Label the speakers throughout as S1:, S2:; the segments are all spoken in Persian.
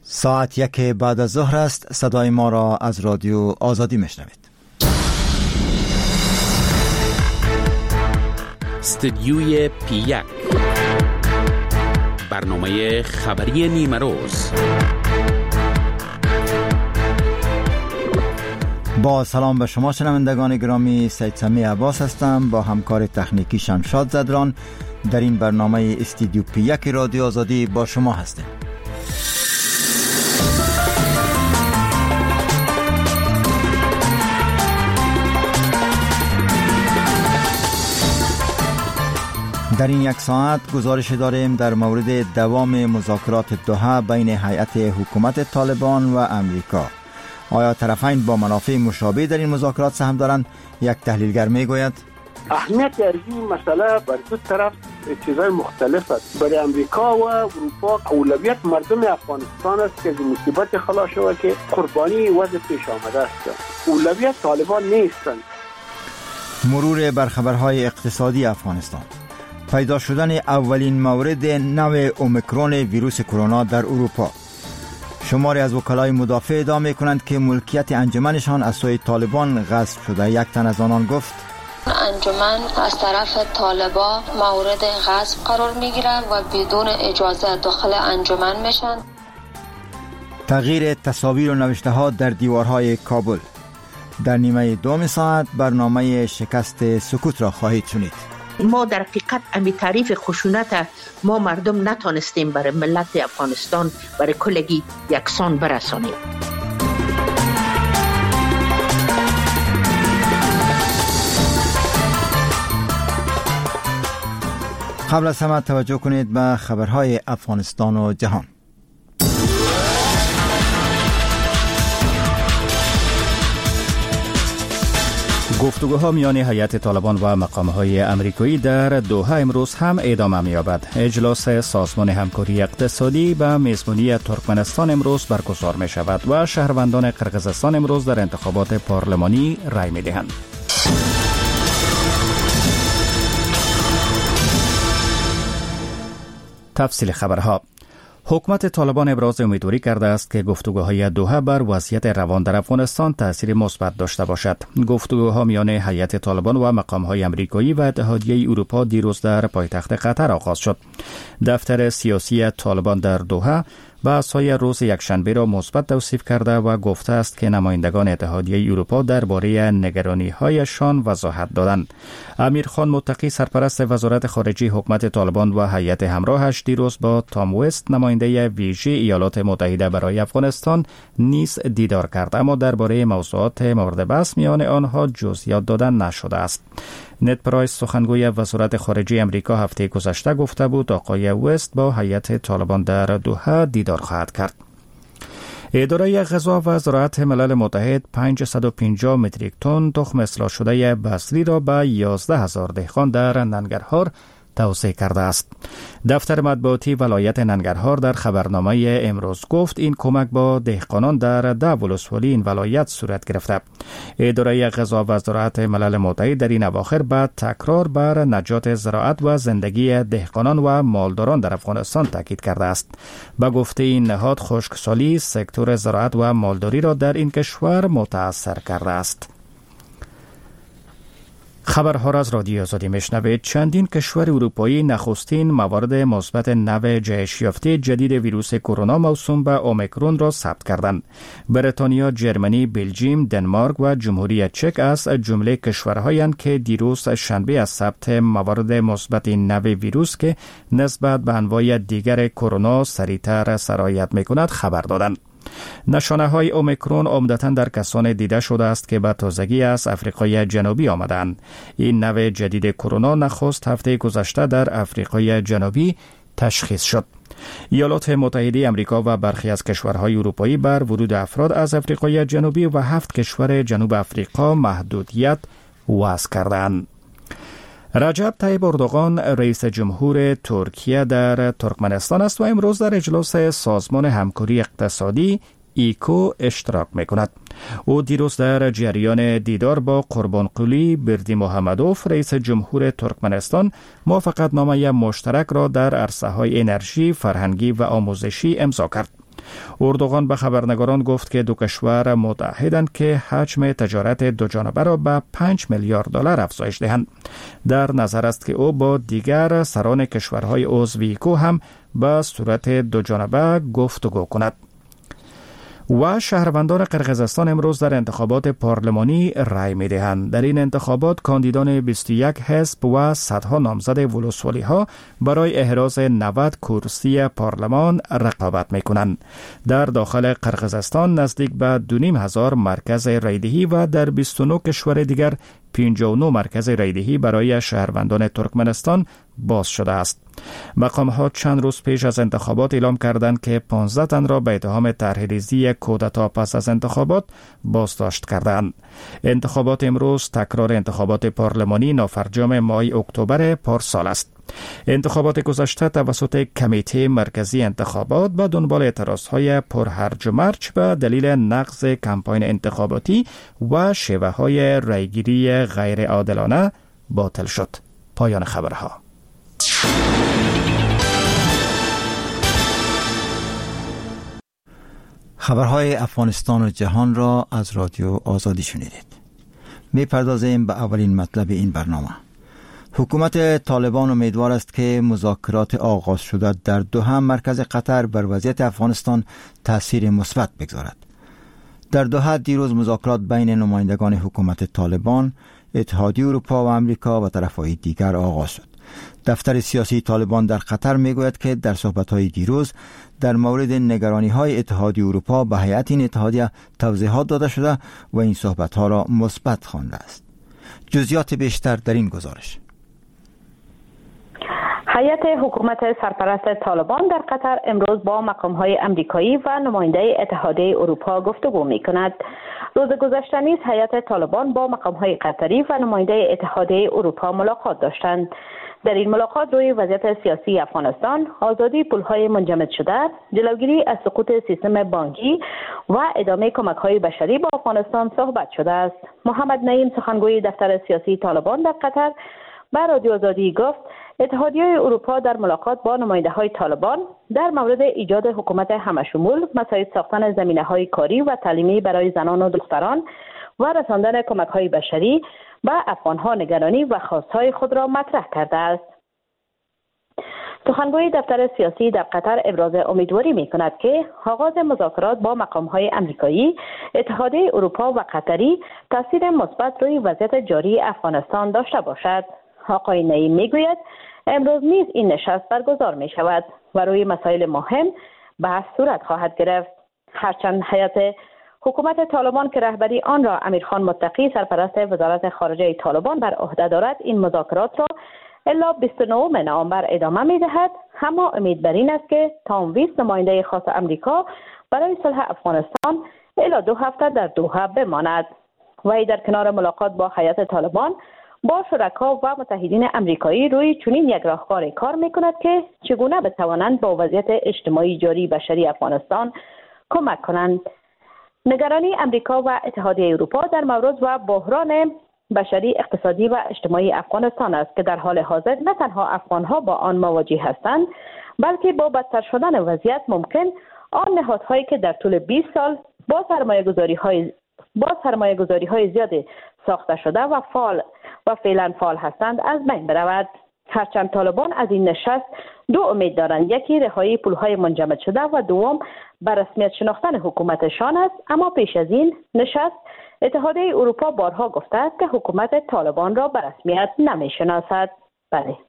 S1: ساعت 1 بعد از ظهر است. صدای ما را از رادیو آزادی میشنوید.
S2: استدیوی پی 1 برنامه خبری نیمه روز.
S1: با سلام به شما شنوندگان گرامی، سید سمی عباس هستم. با همکار تکنیکی شمشاد زدران در این برنامه استدیو پی 1 رادیو آزادی با شما هستیم. در این یک ساعت گزارش داریم در مورد دوام مذاکرات دوحه بین هیئت حکومت طالبان و امریکا. آیا طرفین با منافع مشابه در این مذاکرات سهم دارند؟ یک تحلیلگر میگوید
S3: اهمیت این مسئله بر دو طرف چیزای مختلف است. برای امریکا و اروپا اولویت مردم افغانستان است که از مصیبت خلاص شود که قربانی وضع پیش آمده است. اولویت طالبان نیستند.
S1: مرور بر خبرهای اقتصادی افغانستان. پیدا شدن اولین مورد نوع اومیکرون ویروس کرونا در اروپا. شماری از وکلای مدافع ادعا می‌کنند که ملکیت انجمنشان از سوی طالبان غصب شده. یک تن از آنان گفت
S4: انجمن از طرف طالبان مورد غصب قرار می‌گیرد و بدون اجازه داخل انجمن میشن.
S1: تغییر تصاویر و نوشته‌ها در دیوارهای کابل. در نیمه دوم ساعت برنامه شکست سکوت را خواهید شنید.
S5: ما در حقیقت امی تعریف خشونت ما مردم نتانستیم برای ملت افغانستان برای کلگی یکسان برسانیم.
S1: قبل از همه توجه کنید به خبرهای افغانستان و جهان.
S6: گفتگوها میان هیئت طالبان و مقام‌های امریکایی در دوحه امروز هم ادامه می‌یابد. اجلاس سازمان همکاری اقتصادی به میزبانی ترکمنستان امروز برگزار می‌شود و شهروندان قرقیزستان امروز در انتخابات پارلمانی رای می‌دهند. تفصیل خبرها. حکومت طالبان ابراز امیدواری کرده است که گفتگوهای دوحه بر وضعیت روان در افغانستان تأثیر مثبت داشته باشد. گفتگوها میان هیئت طالبان و مقام‌های امریکایی و اتحادیه اروپا دیروز در پایتخت قطر آغاز شد. دفتر سیاسی طالبان در دوحه بحث‌های روز یکشنبه را مثبت توصیف کرده و گفته است که نمایندگان اتحادیه اروپا درباره نگرانی‌هایشان وضاحت دادند. امیرخان متقی سرپرست وزارت خارجه حکومت طالبان و هیئت همراهش دیروز با تام وست نماینده ویژه ایالات متحده برای افغانستان نیز دیدار کرد، اما درباره موضوعات مورد بحث میان آنها جزئیات دادن نشده است. نت پرایس سخنگوی وزارت خارجه امریکا هفته گذشته گفته بود آقای وست با هیئت طالبان در دوحه دیدار خواهد کرد. اداره غذا و زراعت ملل متحد 550 متریک تن تخم اصلاح شده بذری را به 11,000 دهقان در ننگرهار توزیع کرده است. دفتر مطبوعاتی ولایت ننگرهار در خبرنامه امروز گفت این کمک با دهقانان در 10 ولسوالی این ولایت صورت گرفته. اداره غذا و زراعت ملل متحد در این اواخر بعد تکرار بر نجات زراعت و زندگی دهقانان و مالداران در افغانستان تاکید کرده است. با گفته این نهاد خشکسالی سکتور زراعت و مالداری را در این کشور متاثر کرده است. خبرها را از رادیو آزادی میشنوید. چندین کشور اروپایی نخستین موارد مثبت نوع جهش یافته جدید ویروس کرونا موسوم به اومیکرون را ثبت کردند. بریتانیا، ژرمنی، بلژیم، دنمارک و جمهوری چک از جمله کشورهایند که دیروز شنبه از ثبت موارد مثبت نوع ویروس که نسبت به انواع دیگر کرونا سریعتر سرایت میکند خبر دادند. نشانه های اومیکرون عمدتاً در کسان دیده شده است که به تازگی از آفریقای جنوبی آمدند. این نوع جدید کرونا نخست هفته گذشته در آفریقای جنوبی تشخیص شد. ایالات متحده آمریکا و برخی از کشورهای اروپایی بر ورود افراد از آفریقای جنوبی و 7 کشور جنوب آفریقا محدودیت وضع کردند. رجب طیب اردوغان رئیس جمهور ترکیه در ترکمنستان است و امروز در اجلاس سازمان همکاری اقتصادی ایکو اشتراک می‌کند. او دیروز در جریان دیدار با قربانقلی بردی محمدوف رئیس جمهور ترکمنستان موافقتنامه مشترک را در عرصه‌های انرژی، فرهنگی و آموزشی امضا کرد. اردوغان به خبرنگاران گفت که دو کشور متعهدند که حجم تجارت دو جانبه را به 5 میلیارد دلار افزایش دهند. در نظر است که او با دیگر سران کشورهای عضو ایکو هم به صورت دو جانبه گفتگو کند. و شهروندان قرقیزستان امروز در انتخابات پارلمانی رای می دهند. در این انتخابات کاندیدان 21 حزب و صدها نامزد ولسوالی ها برای احراز 90 کرسی پارلمان رقابت می کنند. در داخل قرقیزستان نزدیک به 2500 مرکز رایدهی و در 29 کشور دیگر 59 مرکز رایدهی برای شهروندان ترکمنستان باز شده است. مقام‌ها چند روز پیش از انتخابات اعلام کردند که 15 تن را به اتهام طرح‌ریزی کودتا پس از انتخابات بازداشت کردند. انتخابات امروز تکرار انتخابات پارلمانی نافرجام ماه اکتبر پارسال است. انتخابات گذشته توسط کمیته مرکزی انتخابات به دنبال اعتراضهای پرهرج و مرج به دلیل نقض کمپاین انتخاباتی و شیوه‌های رایگیری غیر عادلانه باطل شد. پایان خبرها.
S1: خبرهای افغانستان و جهان را از رادیو آزادی شنیدید. می‌پردازیم به اولین مطلب این برنامه. حکومت طالبان امیدوار است که مذاکرات آغاز شده در دوحه مرکز قطر بر وضعیت افغانستان تأثیر مثبت بگذارد. در دوحه دیروز مذاکرات بین نمایندگان حکومت طالبان، اتحادیه اروپا و امریکا و طرفهای دیگر آغاز شد. دفتر سیاسی طالبان در قطر میگوید که در صحبت‌های دیروز در مورد نگرانی‌های اتحادیه اروپا به هیئت این اتحادیه توضیحات داده شده و این صحبت‌ها را مثبت خوانده است. جزئیات بیشتر در این گزارش.
S7: هیئت حکومت سرپرست طالبان در قطر امروز با مقام‌های امریکایی و نماینده اتحادیه اروپا گفتگو می‌کند. روز گذشته نیز هیئت طالبان با مقام‌های قطری و نماینده اتحادیه اروپا ملاقات داشتند. در این ملاقات روی وضعیت سیاسی افغانستان، آزادی پول‌های منجمد شده، جلوگیری از سقوط سیستم بانکی و ادامه کمک‌های بشری به افغانستان صحبت شده است. محمد نعیم سخنگوی دفتر سیاسی طالبان در قطر به رادیو آزادی گفت اتحادیه اروپا در ملاقات با نماینده‌های طالبان در مورد ایجاد حکومت همشمول، مساعد ساختن زمینه‌های کاری و تعلیمی برای زنان و دختران و رساندن کمک‌های بشری به افغان‌ها نگرانی و خواست‌های خود را مطرح کرده است. سخنگوی دفتر سیاسی در قطر ابراز امیدواری می‌کند که آغاز مذاکرات با مقام‌های امریکایی، اتحادیه اروپا و قطری تاثیر مثبت روی وضعیت جاری افغانستان داشته باشد. آقای نعیم میگوید امروز نیز این نشست برگزار می شود و روی مسائل مهم بحث صورت خواهد گرفت. هرچند هیئت حکومت طالبان که رهبری آن را امیرخان متقی سرپرست وزارت خارجه طالبان بر عهده دارد این مذاکرات را الا 29 نوامبر ادامه می دهد، اما امید بر این است که تام ویس نماینده خاص امریکا برای صلح افغانستان الا 2 هفته در دوحه بماند. وی در کنار ملاقات با هیئت طالبان با شرکا و متحدین امریکایی روی چنین یک راهکار کار میکند که چگونه بتوانند با وضعیت اجتماعی جاری بشری افغانستان کمک کنند. نگرانی امریکا و اتحادیه اروپا در مورد و بحران بشری، اقتصادی و اجتماعی افغانستان است که در حال حاضر نه تنها افغانها با آن مواجه هستند، بلکه با بدتر شدن وضعیت ممکن آن نهادهایی که در طول 20 سال با سرمایه‌گذاری‌های زیاد ساخته شده و فعلا فعال هستند از بین برود. هرچند طالبان از این نشست 2 امید دارند، یکی رهایی پول‌های منجمد شده و دوم بر رسمیت شناختن حکومتشان است، اما پیش از این نشست اتحادیه اروپا بارها گفته است که حکومت طالبان را به رسمیت نمی‌شناسد. بله.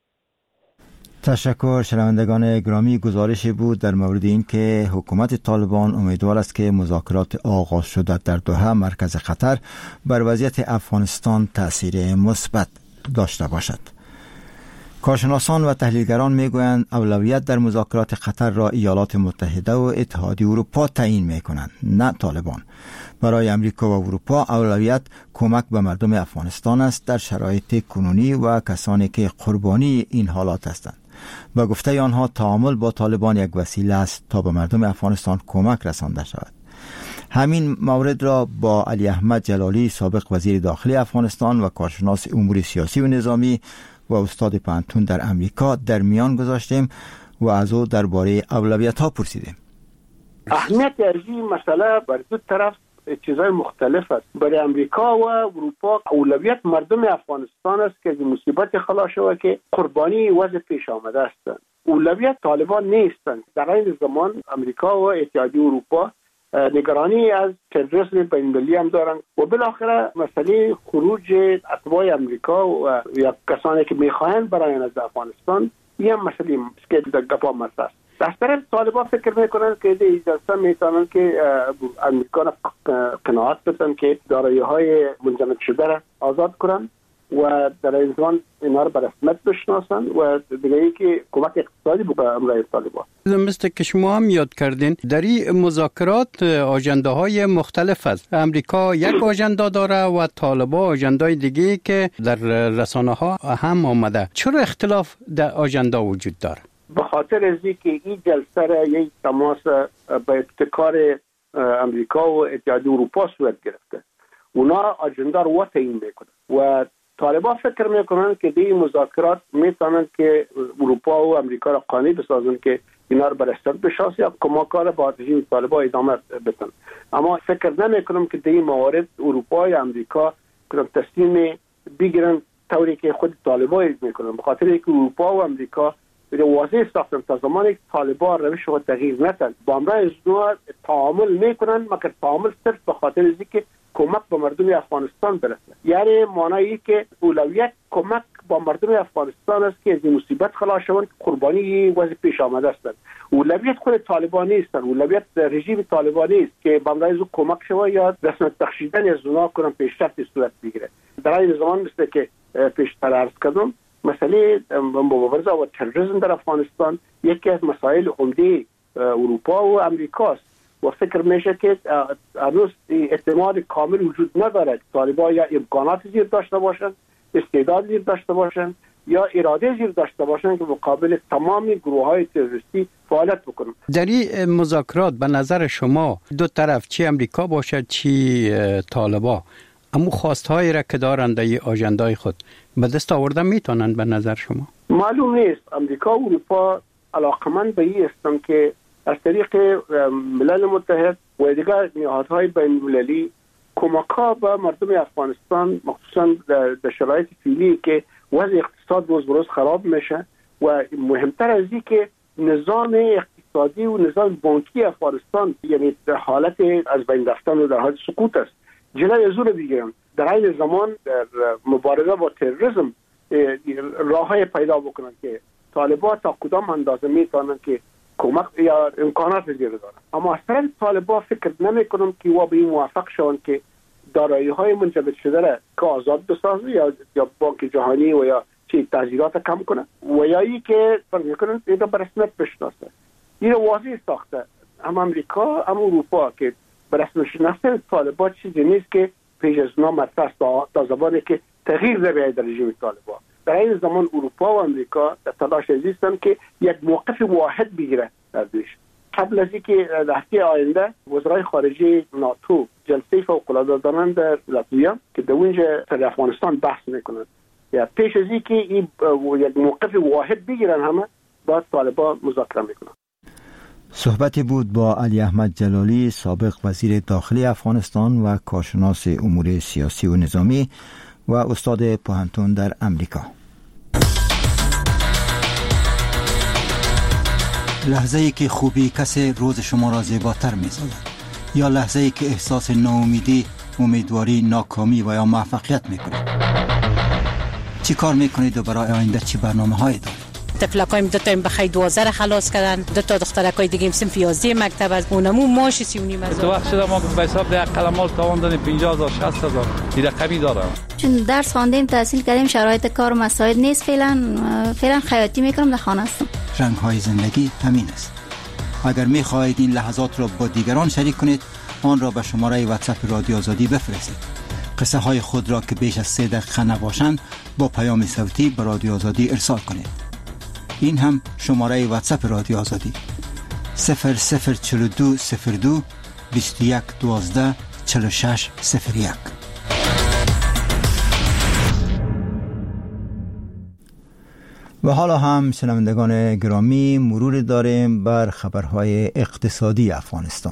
S1: تشکر. شنوندگان گرامی، گزارشی بود در مورد این که حکومت طالبان امیدوار است که مذاکرات آغاز شده در دوحه مرکز قطر بر وضعیت افغانستان تأثیر مثبت داشته باشد. کارشناسان و تحلیلگران میگویند اولویت در مذاکرات قطر را ایالات متحده و اتحادیه اروپا تعیین میکنند، نه طالبان. برای امریکا و اروپا اولویت کمک به مردم افغانستان است در شرایط کنونی و کسانی که قربانی این حالات هستند. با گفته آنها تعامل با طالبان یک وسیله است تا به مردم افغانستان کمک رسانده شود. همین مورد را با علی احمد جلالی، سابق وزیر داخلی افغانستان و کارشناس امور سیاسی و نظامی و استاد پانتون در امریکا در میان گذاشتیم و از او درباره اولویت‌ها پرسیدیم.
S3: اهمیت این مسئله بر دو طرف چیزای مختلف است. برای امریکا و اروپا اولویت مردم افغانستان است که از مصیبت خلاص شود که قربانی وضع پیش آمده است. اولویت طالبان نیستند. در این زمان امریکا و اتحادیه اروپا نگرانی از تروریسم بین‌المللی هم دارند و بالاخره مسئله خروج اتباع امریکا و یا کسانی که می‌خواهند برایند از افغانستان این مسئله که در گپا مطرح است. در طرف طالبان فکر میکنند که اجازه میتونن که امریکا را قناعت بدن که دارایی‌های منجمد شده را آزاد کنند و در این زمان اینا را به رسمیت بشناسن و دیگه ای که کمک اقتصادی به امرای طالبان.
S8: مثل که شما هم یاد کردین در این مذاکرات آژنده‌های مختلف است. امریکا یک آژنده داره و طالبان آژنده‌های دیگه که در رسانه‌ها هم آمده. چرا اختلاف در آژنده وجود داره؟
S3: به خاطر از اینکه این جلسه را یک تماس به ابتکار امریکا و اتحادیه اروپا صورت گرفته. اونا آژنده رو تعیین میکنن و طالبان فکر میکنن که این مذاکرات میتونن که اروپا و امریکا را قانع بسازن که اینا رو به رسمیت بشناسن یا کمک‌کار با رژیم طالبان ادامه بدن. اما فکر نمیکنم که در این موارد اروپا یا امریکا تصمیم بگیرن طوری که خود طالبان میکنن، به خاطر اینکه اروپا و امریکا واضح ساختن تا زمانی که طالبان روش خود تغییر ندن با امرای ازنوع تعامل میکنن، مگر تعامل صرف به خاطر اینکه کمک به مردم افغانستان برسه. یعنی معنی که اولویت کمک با مردم افغانستان است که از این مصیبت خلاص شوند، قربانی وضع پیش آمده هستند. اولویت خود طالبان نیستن، اولویت رژیم طالبانی است که با امرای ازنوع کمک شود یا رسمیت بخشیدن از اونها کنن پیشرفت صورت بگیره. در این زمان مثل که پیشتر عرض کردم مسئله مبارزه با تروریسم در افغانستان یکی از مسائل عمده اروپا و امریکا است و فکر میشه که هنوز اعتماد کامل وجود ندارد. طالبان یا امکانات زیر داشته باشند، استعداد زیر داشته باشند یا اراده زیر داشته باشند که مقابل تمام گروه‌های تروریستی فعالیت بکنند.
S8: در این مذاکرات به نظر شما دو طرف چی امریکا باشد چی طالبان اما خواستهایی را که دارند در آژنده‌های خود به دست آوردن میتونن به نظر شما؟
S3: معلوم نیست. امریکا و اروپا علاقمند به این هستند که از طریق ملل متحد و دیگر نهادهای بین‌المللی کمک‌ها به مردم افغانستان مخصوصا در شرایط فعلی که وضع اقتصاد روز به روز خراب میشه و مهمتر از این که نظام اقتصادی و نظام بانکی افغانستان یعنی در حالت از بین رفتن و در حالت سقوط است، جلوی از اون بگیرن. در این زمان در مبارزه با تروریسم راههای پیدا بکنن که طالبان تا کدام اندازه میتونن که کمک یا امکانات زیر دارن. اما اصلا طالبان فکر نمیکنم که و به این موافق شون که دارایی‌های منجمد شده را که آزاد بسازه یا بانک جهانی و یا چه تحصیلات کم کنه و یا ای که فرض میکنن اینا به رسمیت بشناسه. این واضح ساخته هم امریکا هم اروپا که به رسمیت شناختن طالبان چیزی نیست که پیش از اونا مطرح تا زمانی که تغییر در رژیم طالبان. در این زمان اروپا و امریکا در تلاش هستند که یک موقف واحد بگیره در دوش. قبل از اینکه در هفته آینده وزرای خارجه ناتو جلسه فوق‌العاده دارند در لاتویا که در اونجا سر افغانستان بحث میکنند. یا پیش از اینکه یک موقف واحد بگیرن همه با طالبان مذاکره میکنند.
S1: صحبتی بود با علی احمد جلالی، سابق وزیر داخلی افغانستان و کارشناس امور سیاسی و نظامی و استاد پوهنتون در امریکا. لحظه‌ای که خوبی کسی روز شما را زیباتر می‌سازد یا لحظه‌ای که احساس ناامیدی، امیدواری، ناکامی و یا موفقیت می‌کنید. چی کار می‌کنید و برای آینده چی برنامه‌هایی دارید؟
S9: طفلکایم دو تا بخیر 12 خلاص کردن، دو تا دخترکای دیگه صنف 11 مکتب از اونمو ماش 30 از
S10: تو وقت شده ما به حساب ده قلمال تاوان دادیم 50000 60000 این رقمی دارم.
S11: چون درس خواندیم تحصیل کردیم شرایط کار مساعد نیست، فعلا خیاطی میکنم در خانه هستم.
S1: رنگ‌های زندگی همین است. اگر می‌خواهید این لحظات را با دیگران شریک کنید آن را به شماره واتساپ رادیو آزادی بفرستید. قصه های خود را که بیش از 3 دقیقه نباشند با پیام صوتی به رادیو آزادی ارسال کنید. این هم شماره واتساپ رادیو آزادی 004202 2112 4601. و حالا هم شنوندگان گرامی مرور داریم بر خبرهای اقتصادی افغانستان.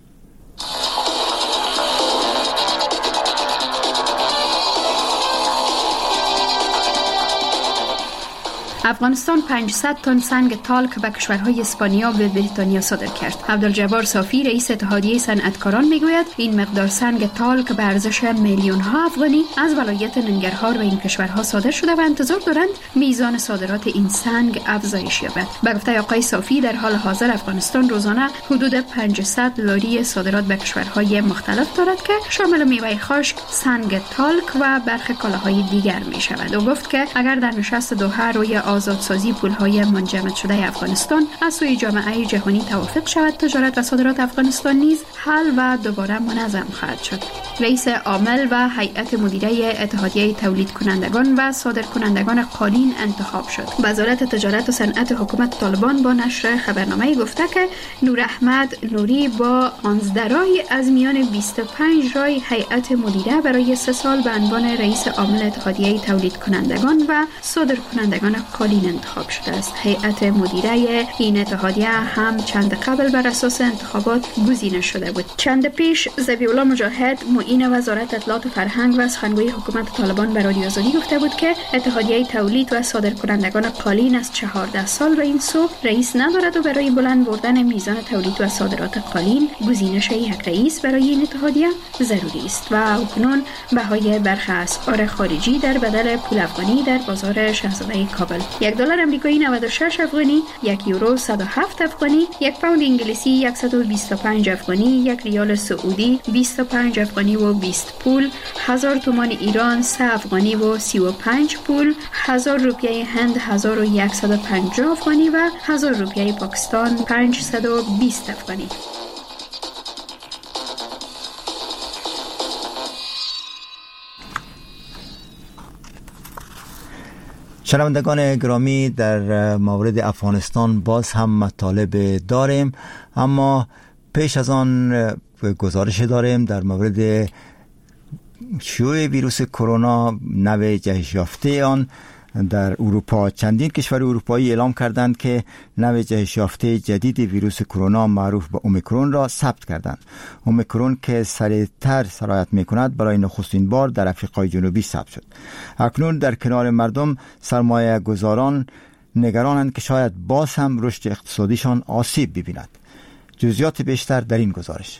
S12: افغانستان 500 تن سنگ تالک به کشورهای اسپانیا و بریتانیا صادر کرد. عبدالجبار صافی رئیس اتحادیه صنعتکاران میگوید این مقدار سنگ تالک به ارزش میلیون ها افغانی از ولایت ننگرهار و این کشورها صادر شده و انتظار دارند میزان صادرات این سنگ افزایش یابد. به گفته آقای صافی در حال حاضر افغانستان روزانه حدود 500 لاری صادرات به کشورهای مختلف دارد که شامل میوه خشک، سنگ تالک و برخی کالاهای دیگر می شود. او گفت که اگر در نشست دوحه روی آزادسازی پول‌های منجمد شده افغانستان از سوی جامعه جهانی توافق شود، تجارت و صادرات افغانستان نیز حل و دوباره منظم خواهد شد. رئیس عامل و هیئت مدیره اتحادیه تولید کنندگان و صادر کنندگان قالین انتخاب شد. وزارت تجارت و صنعت حکومت طالبان با نشر خبرنامه گفته که نور احمد نوری با 11 رای از میان 25 رای هیئت مدیره برای 3 سال به عنوان رئیس عامل اتحادیه تولید کنندگان و صادر کنندگان قالین انتخاب شده است. هیئت مدیره این اتحادیه هم چند قبل بر اساس انتخابات گزینه شده بود. چند پیش ذبیح الله مجاهد معین وزارت اطلاعات و فرهنگ و سخنگوی حکومت طالبان به رادیو آزادی گفته بود که اتحادیه تولید و صادر کنندگان قالین از 14 سال به این سو رئیس ندارد و برای بلند بردن میزان تولید و صادرات قالین گزینش یک رئیس برای این اتحادیه ضروری است و اکنون بهای برخی اسعار خارجی در بدل پول افغانی در بازار شاهزاده کابل: $1 آمریکایی 96 افغانی، €1 107 افغانی، یک پوند انگلیسی 125 افغانی، یک ریال سعودی 25 افغانی و 20 پول، 1000 تومان ایران 3 افغانی و 35 پول، 1000 روپیه هند 1150 افغانی و 1000 روپیه پاکستان 520 افغانی.
S1: شنوندگان گرامی، در مورد افغانستان باز هم مطالب داریم، اما پیش از آن گزارش داریم در مورد شیوع ویروس کرونا نوع جهش یافته آن در اروپا. چندین کشور اروپایی اعلام کردند که نوع جهش یافته جدید ویروس کرونا معروف به اومیکرون را ثبت کردند. اومیکرون که سریعتر سرایت می‌کند برای نخستین بار در آفریقای جنوبی ثبت شد. اکنون در کنار مردم سرمایه گذاران نگرانند که شاید باز هم رشد اقتصادیشان آسیب ببیند. جزئیات بیشتر در این گزارش.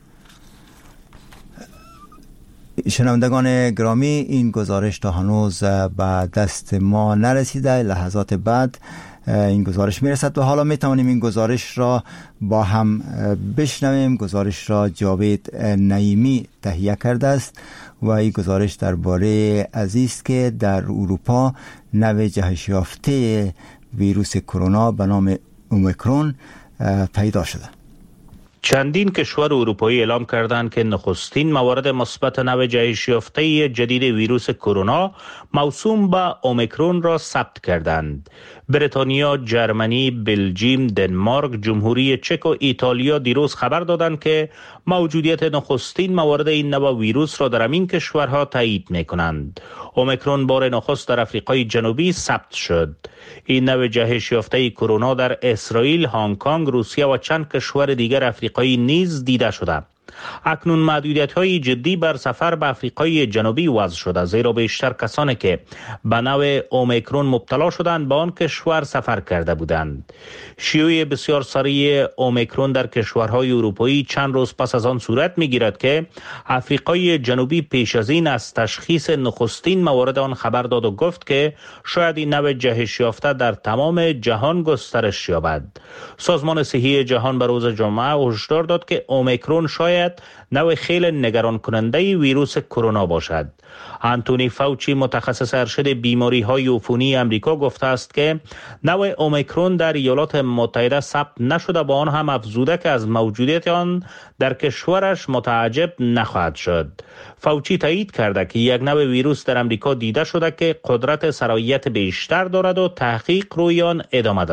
S1: شنوندگان گرامی، این گزارش تا هنوز به دست ما نرسیده، لحظات بعد این گزارش میرسد و حالا میتوانیم این گزارش را با هم بشنویم. گزارش را جاوید نعیمی تهیه کرده است و این گزارش درباره است که در اروپا نوع جهش یافته ویروس کرونا به نام اومیکرون پیدا شده.
S13: چندین کشور اروپایی اعلام کردند که نخستین موارد مثبت نوع جهش یافته جدید ویروس کرونا موسوم به اومیکرون را ثبت کردند. بریتانیا، جرمنی، بلژیم، دنمارک، جمهوری چک و ایتالیا دیروز خبر دادند که موجودیت نخستین موارد این نوع ویروس را در این کشورها تایید می‌کنند. اومیکرون بار نخست در آفریقای جنوبی ثبت شد. این نوع جهش یافته کرونا در اسرائیل، هنگ کنگ، روسیه و چند کشور دیگر آفریقایی نیز دیده شده. اکنون محدودیت‌های جدی بر سفر به آفریقای جنوبی وضع شده، زیرا بیشتر کسانی که به نوع اومیکرون مبتلا شدند به آن کشور سفر کرده بودند. شیوع بسیار سریع اومیکرون در کشورهای اروپایی چند روز پس از آن صورت می‌گیرد که آفریقای جنوبی پیش از این از تشخیص نخستین موارد آن خبر داد و گفت که شاید این نوع جهش یافته در تمام جهان گسترش یابد. سازمان صحی جهان به روز جمعه هشدار داد که اومیکرون شاید نوع خیلی نگران کننده ویروس کرونا باشد. آنتونی فاوچی، متخصص ارشد بیماری های عفونی امریکا، گفته است که نوع اومیکرون در ایالات متحده ثبت نشده، با آن هم افزوده که از موجودیت آن در کشورش متعجب نخواهد شد. فاوچی تایید کرده که یک نوع ویروس در امریکا دیده شده که قدرت سرایت بیشتر دارد و تحقیق روی آن ادامه دارد.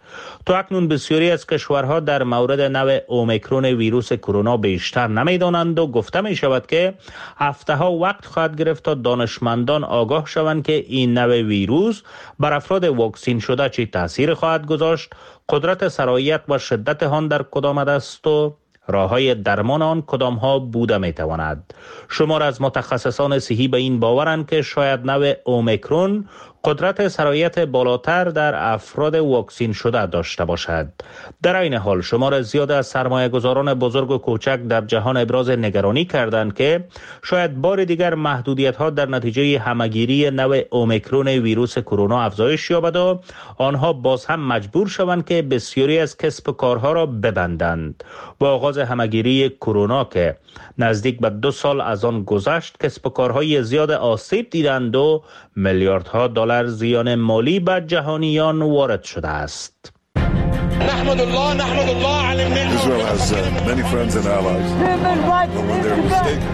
S13: تا اکنون بسیاری از کشورها در مورد نوع اومیکرون ویروس کرونا بیشتر نمیدانند و گفته می شود که هفته‌ها وقت خواهد گرفت تا دانشمندان آگاه شوند که این نوع ویروس بر افراد واکسین شده چه تاثیر خواهد گذاشت، قدرت سرایت و شدت آن در کدام است و راه‌های درمان آن کدام ها بوده می تواند. شمار از متخصصان صحی به این باورند که شاید نوع اومیکرون قدرت سرایت بالاتر در افراد واکسین شده داشته باشد. در این حال شمار زیاد از سرمایه‌گذاران بزرگ و کوچک در جهان ابراز نگرانی کردند که شاید بار دیگر محدودیت‌ها در نتیجه همه‌گیری نوع اومیکرون ویروس کرونا افزایش یابد و آنها باز هم مجبور شوند که بسیاری از کسب و کارها را ببندند. با آغاز همه‌گیری کرونا که نزدیک به 2 سال از آن گذشت، کسب و کارهای زیاد آسیب دیدند و میلیاردها دلار زیان مالی به جهانیان وارد شده است.
S14: نحمد الله على المنه. Israel has many friends and allies. When they're mistaken.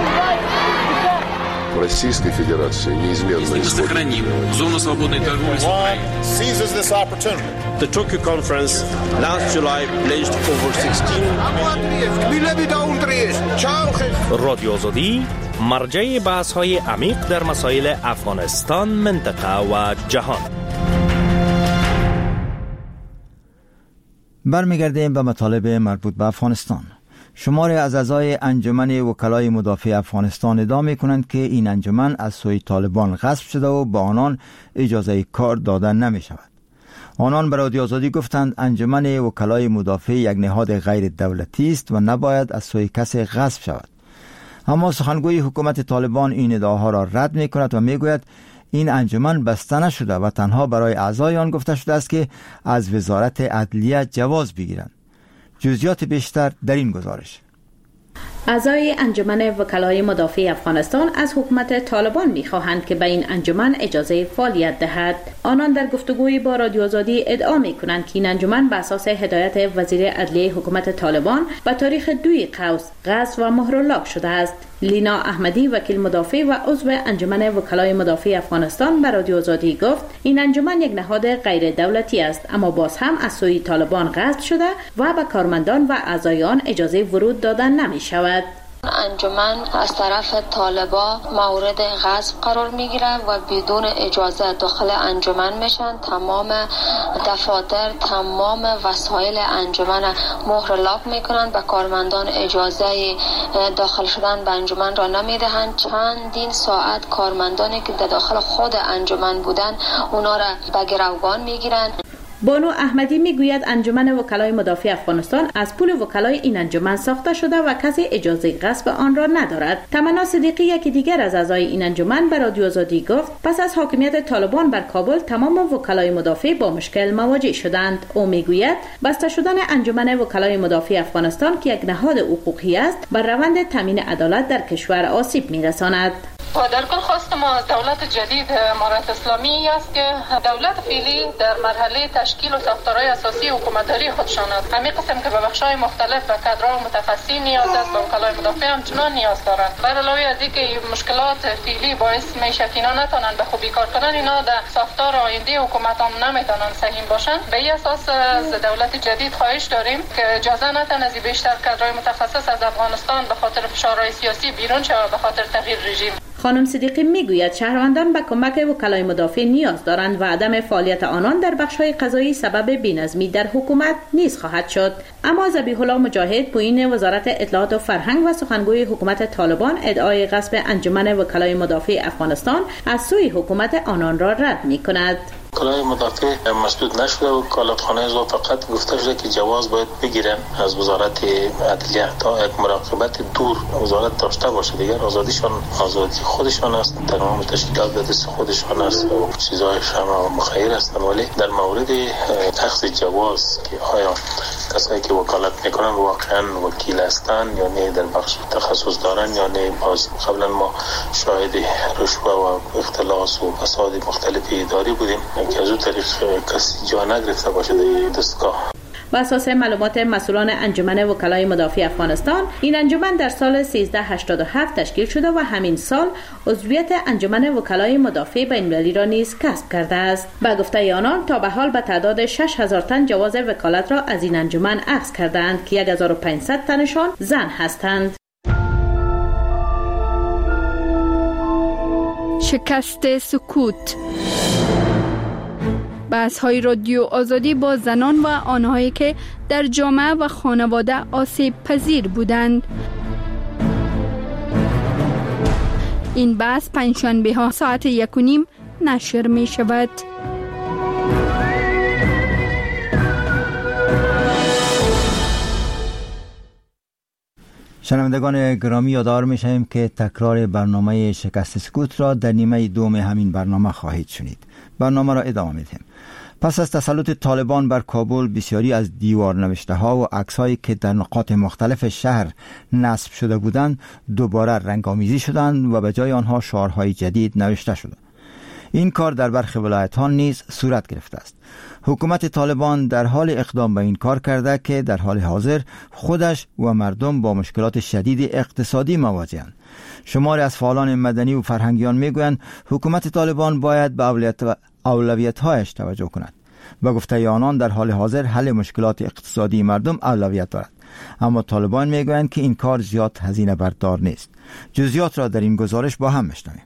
S14: Российской Федерации неизменно
S15: сохраним зону свободной торговли с Украиной.
S14: Seizes this opportunity.
S16: The Tokyo conference last July pledged over 16
S17: رادیو آزادی مرجع بحث‌های عمیق در مسائل افغانستان، منطقه و جهان.
S1: برمیگردیم به مطالب مربوط به افغانستان. شماری از اعضای انجمن وکلای مدافع افغانستان ادعا می‌کنند که این انجمن از سوی طالبان غصب شده و با آنان اجازه کار داده نمی‌شود. آنان به رادیو آزادی گفتند انجمن وکلای مدافع یک نهاد غیر دولتی است و نباید از سوی کسی غصب شود. اما سخنگوی حکومت طالبان این ادعاها را رد می‌کند و می‌گوید این انجمن بسته نشده و تنها برای اعضای آن گفته شده است که از وزارت عدلیه جواز بگیرند. جزئیات بیشتر در این گزارش.
S18: اعضای انجمن وکلای مدافع افغانستان از حکومت طالبان می‌خواهند که به این انجمن اجازه فعالیت دهد. آنان در گفتگوی با رادیو آزادی ادعا می‌کنند که این انجمن بر اساس هدایت وزیر عدلیه حکومت طالبان به تاریخ 2 قوس غصب و مهراللاک شده است. لینا احمدی وکیل مدافع و عضو انجمن وکلای مدافع افغانستان به رادیو آزادی گفت این انجمن یک نهاد غیر دولتی است اما باز هم از سوی طالبان غصب شده و به کارمندان و اعضای آن اجازه ورود دادن نمی‌شود.
S4: انجمن از طرف طالبا مورد غصب قرار میگیره و بدون اجازه داخل انجمن میشن. تمام دفاتر، تمام وسایل انجمن مهر لاک میکنن. به کارمندان اجازه داخل شدن به انجمن را نمیدهند. چندین ساعت کارمندانی که در داخل خود انجمن بودن اونا را به گروگان میگیرن.
S18: بانو احمدی میگوید انجمن وکلای مدافع افغانستان از پول وکلای این انجمن ساخته شده و کسی اجازه غصب آن را ندارد. تمنا صدیقی یکی دیگر از اعضای این انجمن به رادیو آزادی گفت پس از حاکمیت طالبان بر کابل تمام وکلای مدافع با مشکل مواجه شدند. او میگوید بسته شدن انجمن وکلای مدافع افغانستان که یک نهاد حقوقی است بر روند تامین عدالت در کشور آسیب میرساند.
S19: و در کل خواست ما از دولت جدید امارت اسلامی است که دولت فعلی در مرحله تشکیل و ساختارهای اساسی حکومتداری خودشان است. همین قسم که به بخش‌های مختلف و کادرها و متخصصین نیاز است و وکلای مدافع همچنان نیاز دارند. بر علاوه از اینکه مشکلات فعلی باعث میشه که اینا نتونن به خوبی کار کنن، اینا در ساختار آینده حکومت هم نمیتونن سهیم باشن. به این اساس از دولت جدید خواهش داریم که اجازه نتن از بیشتر کادرهای متخصص از افغانستان به خاطر فشارهای سیاسی بیرون شود به خاطر تغییر رژیم.
S18: خانم صدیقی میگوید شهروندان به کمک وکلای مدافع نیاز دارند و عدم فعالیت آنان در بخش‌های قضایی سبب بی‌نظمی در حکومت نیز خواهد شد. اما ذبیح الله مجاهد پویین وزارت اطلاعات و فرهنگ و سخنگوی حکومت طالبان ادعای غصب انجمن وکلای مدافع افغانستان از سوی حکومت آنان را رد می‌کند.
S20: وکلای مدافع مسدود نشده و وکالتخانه زو فقط گفته شده که جواز باید بگیرن از وزارت عدلیه تا یک مراقبت دور وزارت داشته باشه. دیگر آزادیشان آزادی خودشان است، تمام تشکیلات به دست خودشان است و چیزایش هم مخیر است. ولی در مورد اخذ جواز که آیا کسایی که وکالت میکنن واقعا وکیل هستند یا نه، در بخش تخصص دارن یا نه، باز قبلا ما شاهد رشوه و اختلاس و فساد مختلف اداری بودیم که از اون طریق کسی جا نگرفته باشه در دستگاه.
S18: بر اساس معلومات مسئولان انجمن وکلای مدافع افغانستان، این انجمن در سال 1387 تشکیل شده و همین سال عضویت انجمن وکلای مدافع بین‌المللی را نیز کسب کرده است. با گفته آنان تا به حال به تعداد 6000 تن جواز وکالت را از این انجمن اخذ کردند که 1500 تنشان زن هستند.
S21: شکست سکوت. بحث‌های رادیو آزادی با زنان و آنهایی که در جامعه و خانواده آسیب پذیر بودند. این بحث پنجشنبه ها ساعت 1:30 نشر می شود.
S1: شنوندگان گرامی، یادآور می‌شویم که تکرار برنامه شکست سکوت را در نیمه دوم همین برنامه خواهید شنید. برنامه را ادامه می‌دهیم. پس از تسلط طالبان بر کابل، بسیاری از دیوار نوشته ها و عکس‌هایی که در نقاط مختلف شهر نصب شده بودند دوباره رنگ‌آمیزی شدند و به جای آنها شعارهای جدید نوشته شد. این کار در برخی ولایت‌ها نیز صورت گرفته است. حکومت طالبان در حال اقدام به این کار کرده که در حال حاضر خودش و مردم با مشکلات شدید اقتصادی مواجه‌اند. شماری از فعالان مدنی و فرهنگیان میگویند حکومت طالبان باید به اولویت‌هایش توجه کند. به گفته آنان در حال حاضر حل مشکلات اقتصادی مردم اولویت دارد، اما طالبان میگویند که این کار زیاد هزینه بردار نیست. جزئیات را در این گزارش با هم میشنویم.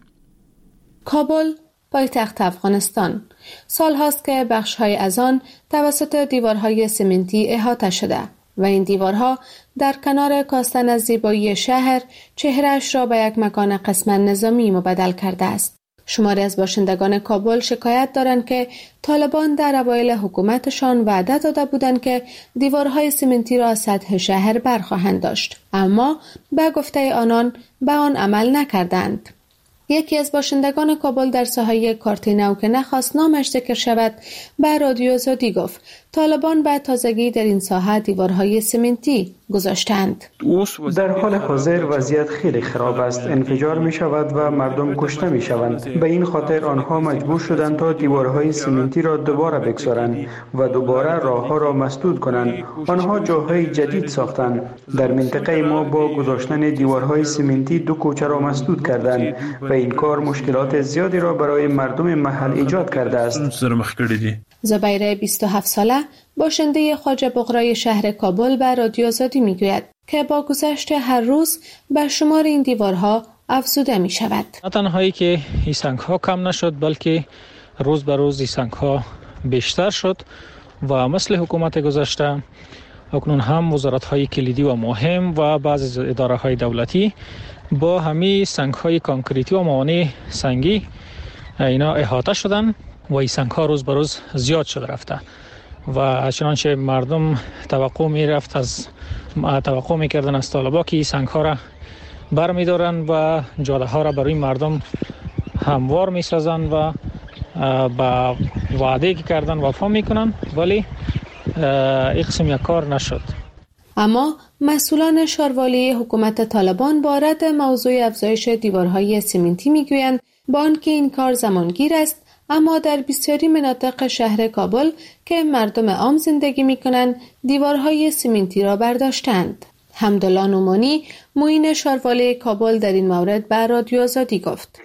S22: کابل، پایتخت افغانستان، سال هاست که بخش‌های از آن توسط دیوارهای سمنتی احاطه شده و این دیوارها در کنار کاستن از زیبایی شهر چهرهش را به یک مکان قسماً نظامی مبدل کرده است. شماری از باشندگان کابل شکایت دارند که طالبان در اوایل حکومتشان وعده داده بودند که دیوارهای سمنتی را از سطح شهر برخواهند داشت، اما به گفته آنان به آن عمل نکردند. یکی از باشندگان کابل در ساحه کارتینو که نخواست نامش ذکر شود به رادیو آزادی گفت طالبان به تازگی در این ساحه دیوارهای سمنتی گذاشتند.
S23: در حال حاضر وضعیت خیلی خراب است، انفجار می شود و مردم کشته می شوند. به این خاطر آنها مجبور شدند تا دیوارهای سمنتی را دوباره بگذارند و دوباره راهها را مسدود کنند. آنها جاهای جدید ساختند. در منطقه ما با گذاشتن دیوارهای سمنتی 2 کوچه را مسدود کردند و این کار مشکلات زیادی را برای مردم محل ایجاد کرده است.
S22: زبیره 27 ساله باشنده خواجه بغرای شهر کابل به رادیو آزادی میگوید که با گذشت هر روز به شمار این دیوارها افزوده می شود.
S24: نه تنهایی که این سنگ ها کم نشد، بلکه روز به روز این سنگ ها بیشتر شد و مثل حکومت گذشته اکنون هم وزارت های کلیدی و مهم و بعضی اداره های دولتی با همه سنگ های کانکریتی و موانع سنگی اینا احاطه شدن و این سنگ ها روز به روز زیاد شده رفته و چنانچه مردم توقع میکردن از طالبا که این سنگ ها را برمی دارن و جاده ها را برای مردم هموار می سازن و با وعده که کردن وفا میکنن، ولی این قسم یک کار نشد.
S22: اما مسئولان شاروالی حکومت طالبان با رد موضوع افزایش دیوارهای سمنتی میگویند با آنکه این کار زمانگیر است، اما در بسیاری مناطق شهر کابل که مردم عام زندگی میکنند دیوارهای سمنتی را برداشتند. حمدالله نومانی معین شاروالی کابل در این مورد به رادیو آزادی گفت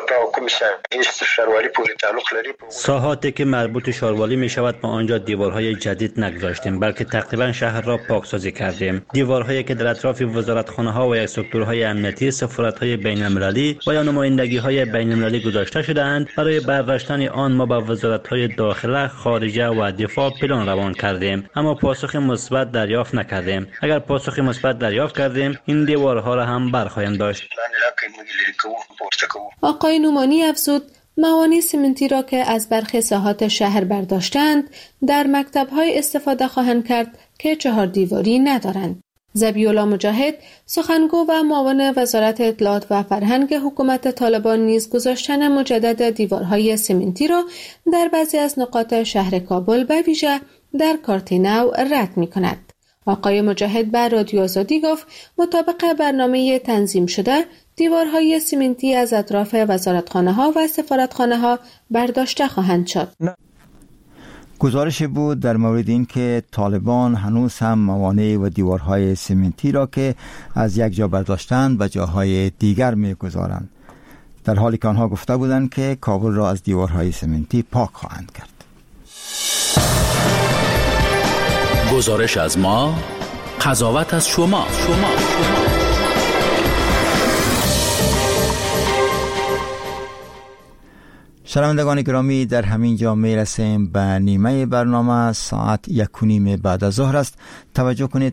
S25: ساحاتی که مربوط شاروالی می شود ما آنجا دیوارهای جدید نگذاشتیم، بلکه تقریبا شهر را پاکسازی کردیم. دیوارهایی که در اطراف وزارتخانه ها و یک سکتورهای امنیتی، سفارت‌های بین‌المللی و یا نمایندگی‌های بین‌المللی گذاشته شده‌اند. برای برداشتن آن ما به وزارت‌های داخله، خارجه و دفاع پلان روان کردیم، اما پاسخ مثبت دریافت نکردیم. اگر پاسخ مثبت دریافت کردیم این دیوارها را هم برخواهیم داشت.
S22: آقای نومانی افزود موانع سمنتی را که از برخی ساحات شهر برداشتند در مکتب‌های استفاده خواهند کرد که 4 دیواری ندارند. ذبیح‌الله مجاهد سخنگو و معاون وزارت اطلاعات و فرهنگ حکومت طالبان نیز گذاشتن مجدد دیوارهای سمنتی را در بعضی از نقاط شهر کابل به ویژه در کارتینو رد می‌کند. آقای مجاهد به رادیو آزادی گفت مطابق برنامه تنظیم شده دیوارهای سمنتی از اطراف وزارتخانه‌ها و سفارتخانه‌ها برداشته خواهند شد.
S1: گزارش بود در مورد این که طالبان هنوز هم موانع و دیوارهای سمنتی را که از یک جا برداشتند به جاهای دیگر می‌گذارند، در حالی که آنها گفته بودند که کابل را از دیوارهای سمنتی پاک خواهند کرد.
S2: گزارش از ما، قضاوت از شما.
S1: شنوندگان گرامی، در همین جا می رسیم به نیمه برنامه. ساعت 1:30 بعد از ظهر است. توجه کنید